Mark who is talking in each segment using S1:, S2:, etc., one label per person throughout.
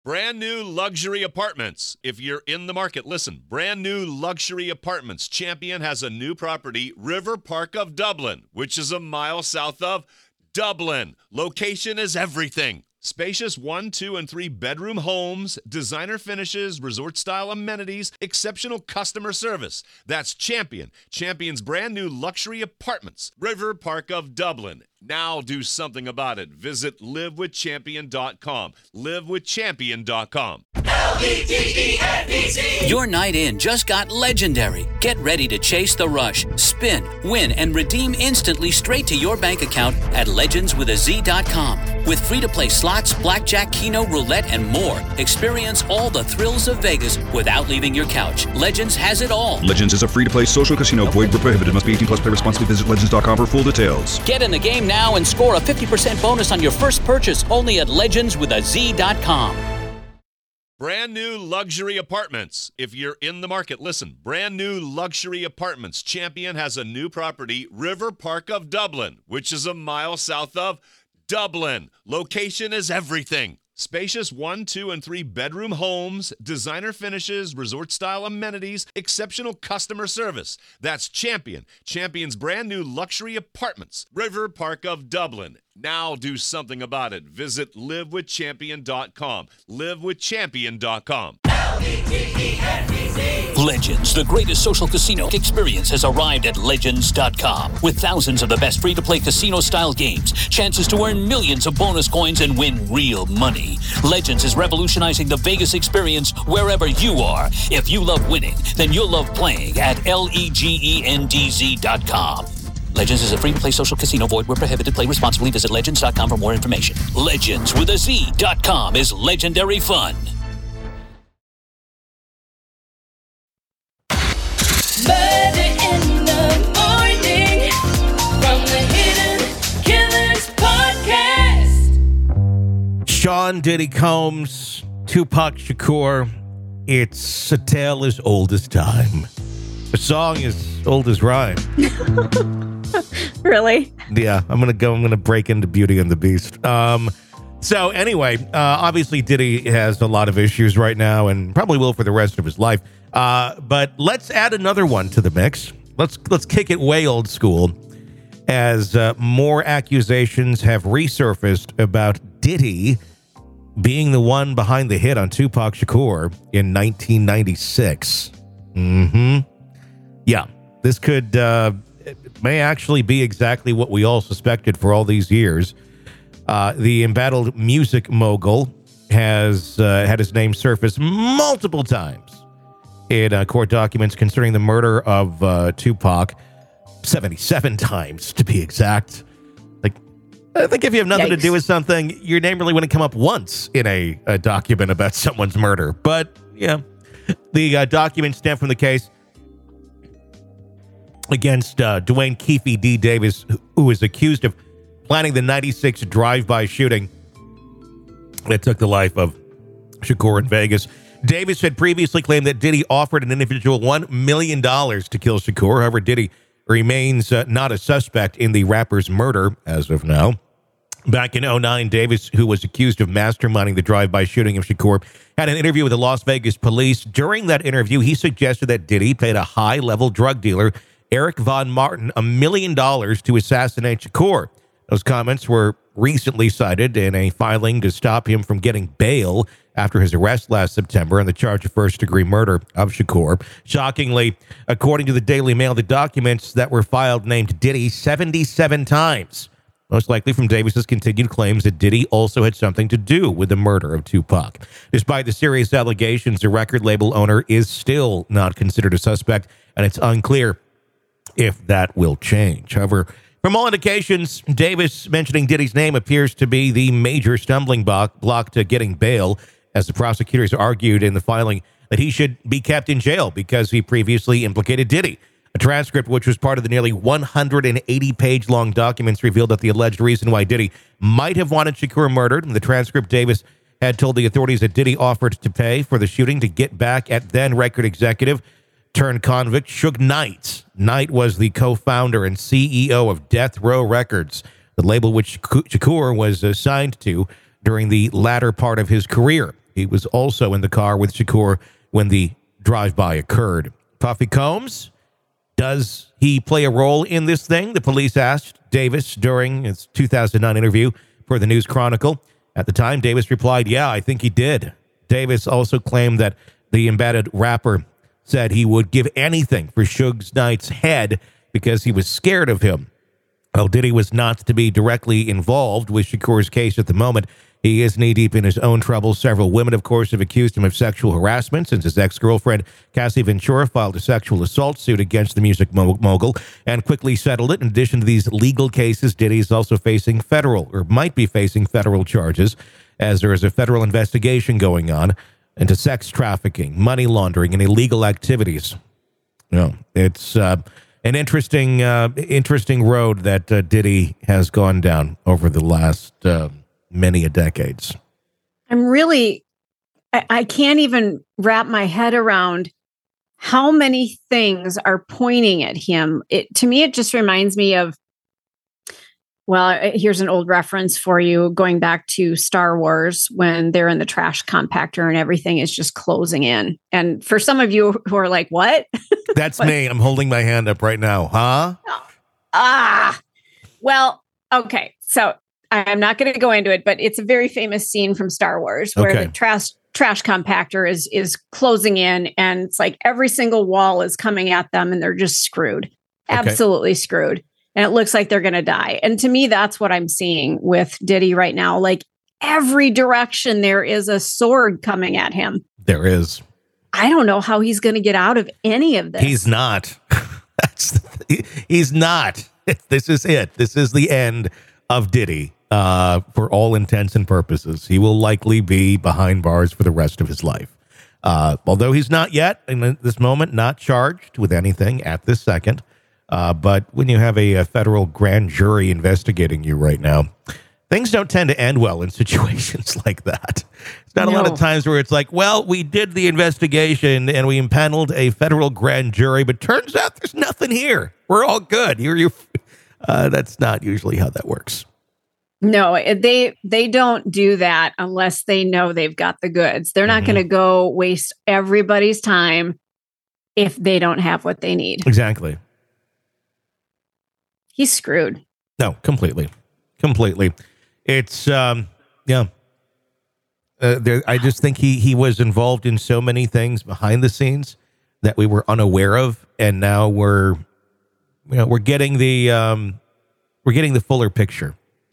S1: Brand new luxury apartments. If you're in the market, listen. Brand new luxury apartments. Champion has a new property, River Park of Dublin, which is a mile south of Dublin. Location is everything. Spacious 1, 2, and 3 bedroom homes, designer finishes, resort-style amenities, exceptional customer service. That's Champion. Champion's brand new luxury apartments, River Park of Dublin. Now do something about it. Visit livewithchampion.com. Livewithchampion.com.
S2: LEGENDZ. Your night in just got legendary. Get ready to chase the rush, spin, win, and redeem instantly straight to your bank account at legendswithaz.com. With free-to-play slots, blackjack, keno, roulette, and more. Experience all the thrills of Vegas without leaving your couch. Legends has it all.
S3: Legends is a free-to-play social casino. Void where prohibited. Must be 18 plus. Play responsibly. Visit legends.com for full details.
S2: Get in the game now and score a 50% bonus on your first purchase only at legendswithaz.com.
S1: Brand new luxury apartments. If you're in the market, listen. Brand new luxury apartments. Champion has a new property, River Park of Dublin, which is a mile south of Dublin. Location is everything. Spacious 1, 2, and 3 bedroom homes, designer finishes, resort-style amenities, exceptional customer service. That's Champion. Champion's brand new luxury apartments, River Park of Dublin. Now do something about it. Visit livewithchampion.com. Livewithchampion.com.
S2: Legends, the greatest social casino experience, has arrived at Legends.com. With thousands of the best free-to-play casino-style games, chances to earn millions of bonus coins and win real money. Legends is revolutionizing the Vegas experience wherever you are. If you love winning, then you'll love playing at LEGENDZ.com. Legends is a free-to-play social casino. Void where prohibited. Play responsibly. Visit Legends.com for more information. Legends with a Z.com is legendary fun.
S4: Murder in the morning from the Hidden Killers podcast.
S5: Sean Diddy Combs, Tupac Shakur. It's a tale as old as time. The song is old as rhyme.
S6: Really?
S5: Yeah, I'm gonna break into Beauty and the Beast. So anyway, obviously Diddy has a lot of issues right now and probably will for the rest of his life. But let's add another one to the mix. Let's kick it way old school as more accusations have resurfaced about Diddy being the one behind the hit on Tupac Shakur in 1996. Yeah, this could may actually be exactly what we all suspected for all these years. The embattled music mogul has had his name surface multiple times in court documents concerning the murder of Tupac, 77 times to be exact. Like, I think if you have nothing to do with something, your name really wouldn't come up once in a document about someone's murder. But, yeah, the documents stem from the case against Dwayne Keefe D. Davis, who is accused of planning the 96 drive-by shooting that took the life of Shakur in Vegas. Davis had previously claimed that Diddy offered an individual $1 million to kill Shakur. However, Diddy remains not a suspect in the rapper's murder as of now. Back in 2009, Davis, who was accused of masterminding the drive-by shooting of Shakur, had an interview with the Las Vegas police. During that interview, he suggested that Diddy paid a high-level drug dealer, Eric Von Martin, $1 million to assassinate Shakur. Those comments were recently cited in a filing to stop him from getting bail after his arrest last September on the charge of first-degree murder of Shakur. Shockingly, according to the Daily Mail, the documents that were filed named Diddy 77 times, most likely from Davis's continued claims that Diddy also had something to do with the murder of Tupac. Despite the serious allegations, the record label owner is still not considered a suspect, and it's unclear if that will change. However, from all indications, Davis mentioning Diddy's name appears to be the major stumbling block to getting bail, as the prosecutors argued in the filing that he should be kept in jail because he previously implicated Diddy. A transcript, which was part of the nearly 180-page-long documents, revealed that the alleged reason why Diddy might have wanted Shakur murdered. In the transcript, Davis had told the authorities that Diddy offered to pay for the shooting to get back at then-record executive turned convict Suge Knight. Knight was the co-founder and CEO of Death Row Records, the label which Shakur was signed to during the latter part of his career. He was also in the car with Shakur when the drive-by occurred. Puffy Combs, does he play a role in this thing? The police asked Davis during his 2009 interview for the News Chronicle. At the time, Davis replied, yeah, I think he did. Davis also claimed that the embedded rapper said he would give anything for Suge Knight's head because he was scared of him. Well, Diddy was not to be directly involved with Shakur's case at the moment. He is knee-deep in his own troubles. Several women, of course, have accused him of sexual harassment since his ex-girlfriend, Cassie Ventura, filed a sexual assault suit against the music mogul and quickly settled it. In addition to these legal cases, Diddy is also facing federal, or might be facing federal charges, as there is a federal investigation going on into sex trafficking, money laundering, and illegal activities. It's an interesting road that Diddy has gone down over the last many a decades.
S6: I can't even wrap my head around how many things are pointing at him. To me, it just reminds me of, well, here's an old reference for you, going back to Star Wars when they're in the trash compactor and everything is just closing in. And for some of you who are like, what?
S5: That's me. I'm holding my hand up right now. Huh?
S6: Well, okay. So I'm not going to go into it, but it's a very famous scene from Star Wars where the trash compactor is closing in, and it's like every single wall is coming at them and they're just screwed. Absolutely screwed. And it looks like they're going to die. And to me, that's what I'm seeing with Diddy right now. Like every direction, there is a sword coming at him.
S5: There is.
S6: I don't know how he's going to get out of any of this.
S5: He's not. He's not. This is it. This is the end of Diddy for all intents and purposes. He will likely be behind bars for the rest of his life. Although he's not yet, in this moment, not charged with anything at this second. But when you have a federal grand jury investigating you right now, things don't tend to end well in situations like that. It's not a lot of times where it's like, well, we did the investigation and we impaneled a federal grand jury, but turns out there's nothing here. We're all good. That's not usually how that works.
S6: No, they don't do that unless they know they've got the goods. They're not going to go waste everybody's time if they don't have what they need.
S5: Exactly.
S6: He's screwed.
S5: No, completely. It's, I just think he was involved in so many things behind the scenes that we were unaware of. And now we're getting the fuller picture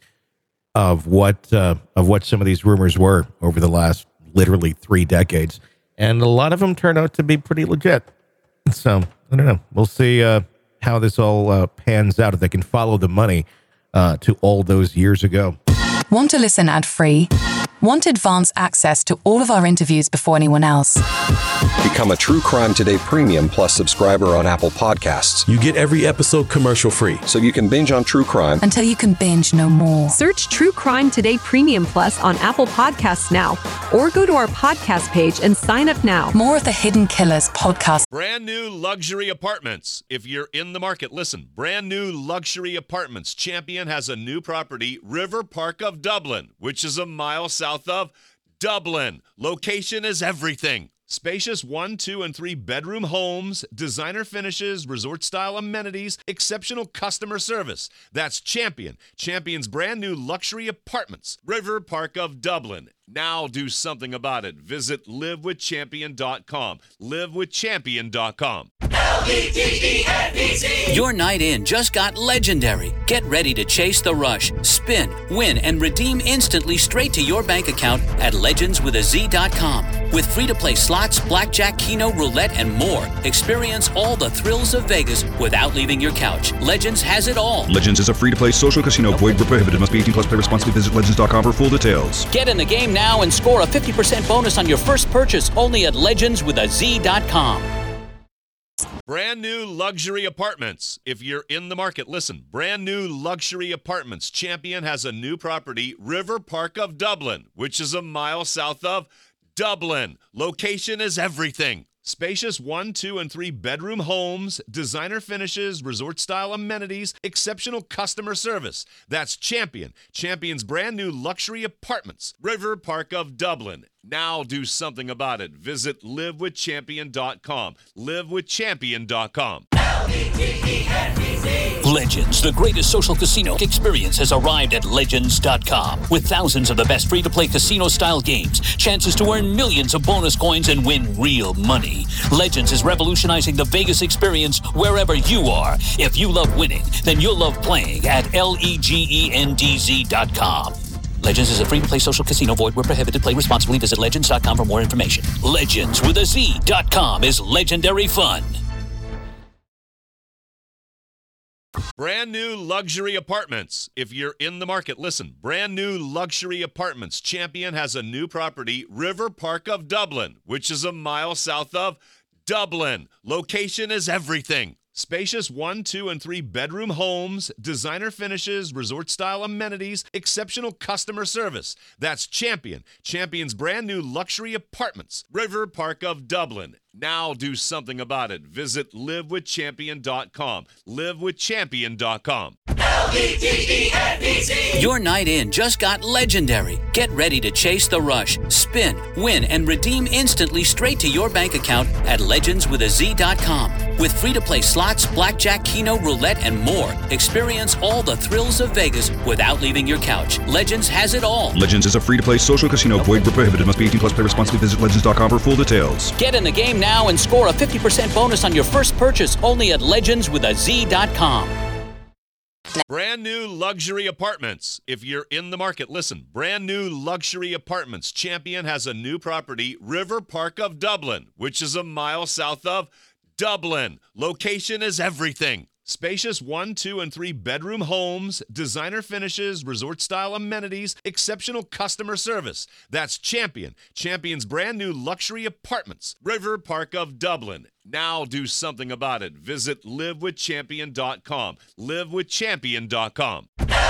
S5: of what some of these rumors were over the last literally 3 decades. And a lot of them turn out to be pretty legit. So I don't know. We'll see, how this all pans out, if they can follow the money to all those years ago.
S7: Want to listen ad-free? Want advanced access to all of our interviews before anyone else?
S8: Become a True Crime Today Premium Plus subscriber on Apple Podcasts.
S9: You get every episode commercial-free.
S8: So you can binge on true crime
S7: until you can binge no more.
S10: Search True Crime Today Premium Plus on Apple Podcasts now, or go to our podcast page and sign up now.
S7: More of the Hidden Killers podcast.
S1: Brand new luxury apartments. If you're in the market, listen. Brand new luxury apartments. Champion has a new property, River Park of Dublin, which is a mile south of Dublin. Location is everything. Spacious 1, 2, and 3 bedroom homes, designer finishes, resort-style amenities, exceptional customer service. That's Champion. Champion's brand new luxury apartments. River Park of Dublin. Now do something about it. Visit livewithchampion.com. Livewithchampion.com.
S2: LVDENBC. Your night in just got legendary. Get ready to chase the rush, spin, win, and redeem instantly straight to your bank account at legendswithaz.com. With free-to-play slots, blackjack, keno, roulette, and more. Experience all the thrills of Vegas without leaving your couch. Legends has it all.
S3: Legends is a free-to-play social casino. Void where prohibited. Must be 18 plus. Play responsibly. Visit legends.com for full details.
S2: Get in the game now and score a 50% bonus on your first purchase only at legendswithaz.com.
S1: Brand new luxury apartments. If you're in the market, listen. Brand new luxury apartments. Champion has a new property, River Park of Dublin, which is a mile south of Dublin. Location is everything. Spacious 1, 2, and 3 bedroom homes, designer finishes, resort-style amenities, exceptional customer service. That's Champion. Champion's brand new luxury apartments. River Park of Dublin. Now do something about it. Visit livewithchampion.com. Livewithchampion.com.
S2: Legends, the greatest social casino experience, has arrived at Legends.com. With thousands of the best free-to-play casino-style games, chances to earn millions of bonus coins and win real money. Legends is revolutionizing the Vegas experience wherever you are. If you love winning, then you'll love playing at LEGENDZ.com. Legends is a free-to-play social casino. Void where prohibited. Play responsibly. Visit Legends.com for more information. Legends with a Z.com is legendary fun.
S1: Brand new luxury apartments. If you're in the market, listen. Brand new luxury apartments. Champion has a new property, River Park of Dublin, which is a mile south of Dublin. Location is everything. Spacious 1, 2, and 3 bedroom homes, designer finishes, resort-style amenities, exceptional customer service. That's Champion. Champion's brand new luxury apartments. River Park of Dublin. Now do something about it. Visit livewithchampion.com. Livewithchampion.com.
S2: LEGENDZ. Your night in just got legendary. Get ready to chase the rush, spin, win, and redeem instantly straight to your bank account at legendswithaz.com. With free-to-play slots, blackjack, keno, roulette, and more. Experience all the thrills of Vegas without leaving your couch. Legends has it all.
S3: Legends is a free-to-play social casino. Void where prohibited. Must be 18 plus. Play responsibly. Visit legends.com for full details.
S2: Get in the game now and score a 50% bonus on your first purchase only at legendswithaz.com.
S1: Brand new luxury apartments. If you're in the market, listen. Brand new luxury apartments. Champion has a new property, River Park of Dublin, which is a mile south of Dublin. Location is everything. Spacious 1, 2, and 3 bedroom homes, designer finishes, resort-style amenities, exceptional customer service. That's Champion. Champion's brand new luxury apartments. River Park of Dublin. Now do something about it. Visit livewithchampion.com. Livewithchampion.com.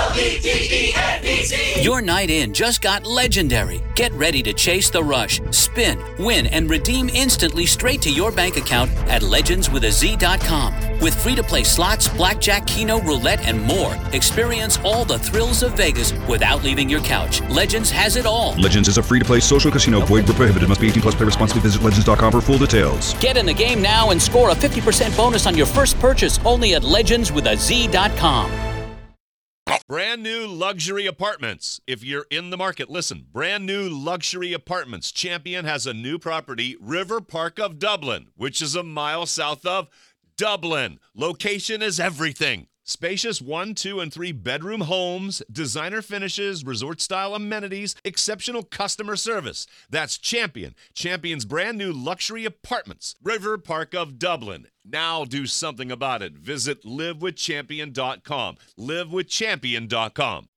S2: LEGENDZ. Your night in just got legendary. Get ready to chase the rush, spin, win, and redeem instantly straight to your bank account at legendswithaz.com. With free-to-play slots, blackjack, keno, roulette, and more. Experience all the thrills of Vegas without leaving your couch. Legends has it all.
S3: Legends is a free-to-play social casino. Void where prohibited. Must be 18 plus. Play responsibly. Visit legends.com for full details.
S2: Get in the game now and score a 50% bonus on your first purchase only at legendswithaz.com.
S1: Brand new luxury apartments. If you're in the market, listen. Brand new luxury apartments. Champion has a new property, River Park of Dublin, which is a mile south of Dublin. Location is everything. Spacious 1, 2, and 3 bedroom homes, designer finishes, resort-style amenities, exceptional customer service. That's Champion. Champion's brand new luxury apartments. River Park of Dublin. Now do something about it. Visit livewithchampion.com. Livewithchampion.com.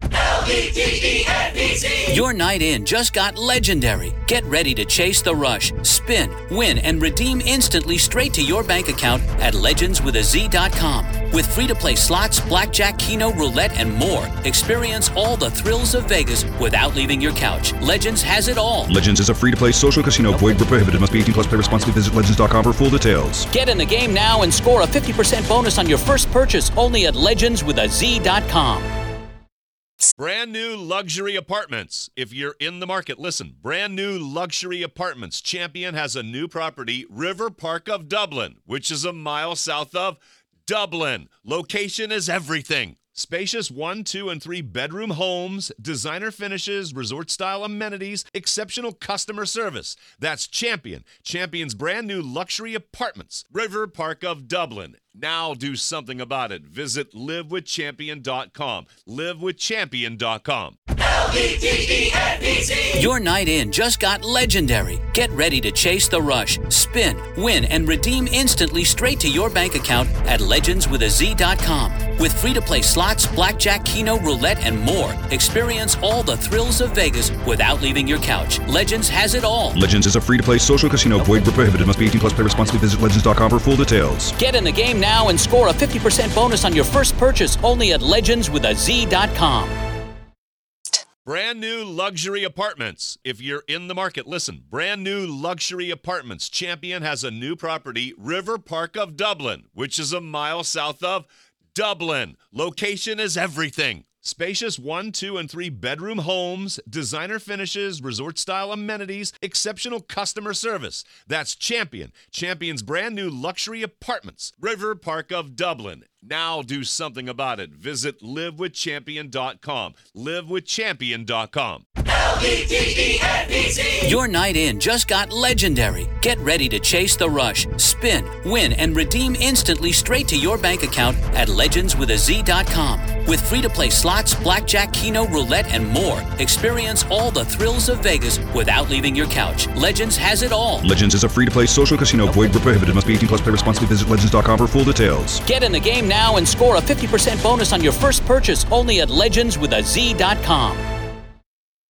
S2: LEGENDZ. Your night in just got legendary. Get ready to chase the rush, spin, win, and redeem instantly straight to your bank account at legendswithaz.com. With free-to-play slots, blackjack, keno, roulette, and more. Experience all the thrills of Vegas without leaving your couch. Legends has it all.
S3: Legends is a free-to-play social casino. Void where prohibited. Must be 18 plus. Play responsibly. Visit legends.com for full details.
S2: Get in the game now and score a 50% bonus on your first purchase only at legendswithaz.com.
S1: Brand new luxury apartments. If you're in the market, listen. Brand new luxury apartments. Champion has a new property, River Park of Dublin, which is a mile south of Dublin. Location is everything. Spacious 1, 2, and 3 bedroom homes, designer finishes, resort-style amenities, exceptional customer service. That's Champion. Champion's brand new luxury apartments. River Park of Dublin. Now do something about it. Visit livewithchampion.com. Livewithchampion.com.
S2: LEGENDZ. Your night in just got legendary. Get ready to chase the rush, spin, win, and redeem instantly straight to your bank account at legendswithaz.com. With free-to-play slots, blackjack, keno, roulette, and more. Experience all the thrills of Vegas without leaving your couch. Legends has it all.
S3: Legends is a free-to-play social casino. Void where prohibited. Must be 18 plus. Play responsibly. Visit legends.com for full details.
S2: Get in the game now and score a 50% bonus on your first purchase only at legendswithaz.com.
S1: Brand new luxury apartments. If you're in the market, listen. Brand new luxury apartments. Champion has a new property, River Park of Dublin, which is a mile south of Dublin. Location is everything. Spacious 1, 2, and 3 bedroom homes, designer finishes, resort-style amenities, exceptional customer service. That's Champion. Champion's brand new luxury apartments, River Park of Dublin. Now do something about it. Visit livewithchampion.com. Livewithchampion.com.
S2: LVDENET. Your night in just got legendary. Get ready to chase the rush, spin, win, and redeem instantly straight to your bank account at legendswithaz.com. With free-to-play slots, blackjack, keno, roulette, and more. Experience all the thrills of Vegas without leaving your couch. Legends has it all.
S3: Legends is a free-to-play social casino. Void where prohibited. Must be 18 plus. Play responsibly. Visit legends.com for full details.
S2: Get in the game now and score a 50% bonus on your first purchase only at legendswithaz.com.